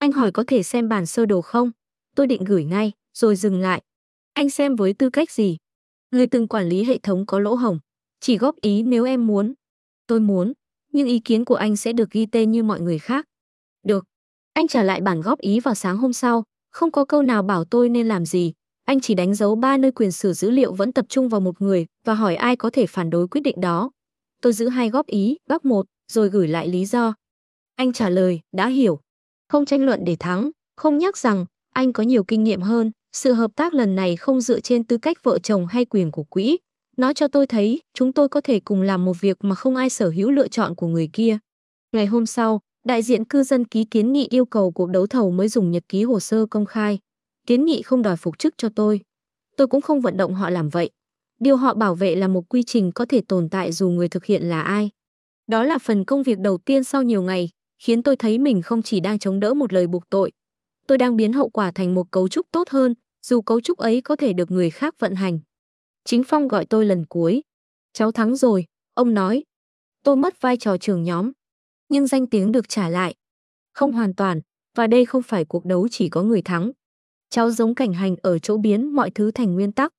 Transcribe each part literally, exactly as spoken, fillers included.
Anh hỏi có thể xem bản sơ đồ không? Tôi định gửi ngay, rồi dừng lại. Anh xem với tư cách gì? Người từng quản lý hệ thống có lỗ hổng. Chỉ góp ý nếu em muốn. Tôi muốn, nhưng ý kiến của anh sẽ được ghi tên như mọi người khác. Được. Anh trả lại bản góp ý vào sáng hôm sau, không có câu nào bảo tôi nên làm gì. Anh chỉ đánh dấu ba nơi quyền sử dữ liệu vẫn tập trung vào một người và hỏi ai có thể phản đối quyết định đó. Tôi giữ hai góp ý, bác một, rồi gửi lại lý do. Anh trả lời, đã hiểu. Không tranh luận để thắng, không nhắc rằng anh có nhiều kinh nghiệm hơn. Sự hợp tác lần này không dựa trên tư cách vợ chồng hay quyền của quỹ. Nó cho tôi thấy chúng tôi có thể cùng làm một việc mà không ai sở hữu lựa chọn của người kia. Ngày hôm sau, đại diện cư dân ký kiến nghị yêu cầu cuộc đấu thầu mới dùng nhật ký hồ sơ công khai. Kiến nghị không đòi phục chức cho tôi. Tôi cũng không vận động họ làm vậy. Điều họ bảo vệ là một quy trình có thể tồn tại dù người thực hiện là ai. Đó là phần công việc đầu tiên sau nhiều ngày, khiến tôi thấy mình không chỉ đang chống đỡ một lời buộc tội. Tôi đang biến hậu quả thành một cấu trúc tốt hơn, dù cấu trúc ấy có thể được người khác vận hành. Chính Phong gọi tôi lần cuối. Cháu thắng rồi, ông nói. Tôi mất vai trò trưởng nhóm. Nhưng danh tiếng được trả lại. Không hoàn toàn, và đây không phải cuộc đấu chỉ có người thắng. Cháu giống Cảnh Hành ở chỗ biến mọi thứ thành nguyên tắc.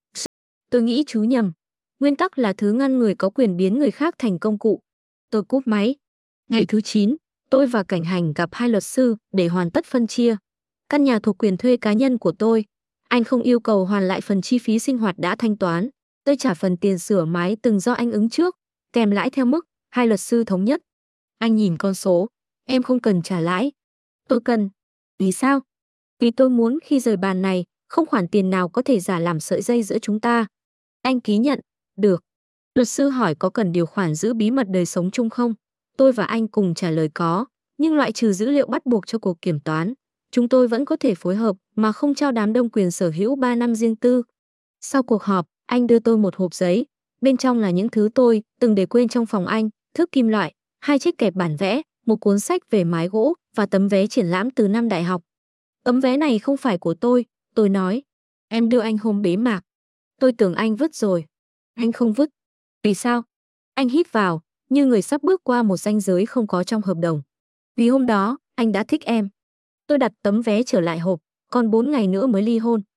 Tôi nghĩ chú nhầm. Nguyên tắc là thứ ngăn người có quyền biến người khác thành công cụ. Tôi cúp máy. Ngày thứ chín, tôi và Cảnh Hành gặp hai luật sư để hoàn tất phân chia. Căn nhà thuộc quyền thuê cá nhân của tôi. Anh không yêu cầu hoàn lại phần chi phí sinh hoạt đã thanh toán. Tôi trả phần tiền sửa mái từng do anh ứng trước, kèm lãi theo mức, hai luật sư thống nhất. Anh nhìn con số, em không cần trả lãi. Tôi cần. Vì sao? Vì tôi muốn khi rời bàn này, không khoản tiền nào có thể giả làm sợi dây giữa chúng ta. Anh ký nhận. Được. Luật sư hỏi có cần điều khoản giữ bí mật đời sống chung không? Tôi và anh cùng trả lời có, nhưng loại trừ dữ liệu bắt buộc cho cuộc kiểm toán. Chúng tôi vẫn có thể phối hợp mà không trao đám đông quyền sở hữu ba năm riêng tư. Sau cuộc họp, anh đưa tôi một hộp giấy. Bên trong là những thứ tôi từng để quên trong phòng anh, thước kim loại, hai chiếc kẹp bản vẽ, một cuốn sách về mái gỗ và tấm vé triển lãm từ năm đại học. Tấm vé này không phải của tôi, tôi nói. Em đưa anh hôm bế mạc. Tôi tưởng anh vứt rồi. Anh không vứt. Vì sao? Anh hít vào, như người sắp bước qua một ranh giới không có trong hợp đồng. Vì hôm đó, anh đã thích em. Tôi đặt tấm vé trở lại hộp, còn bốn ngày nữa mới ly hôn.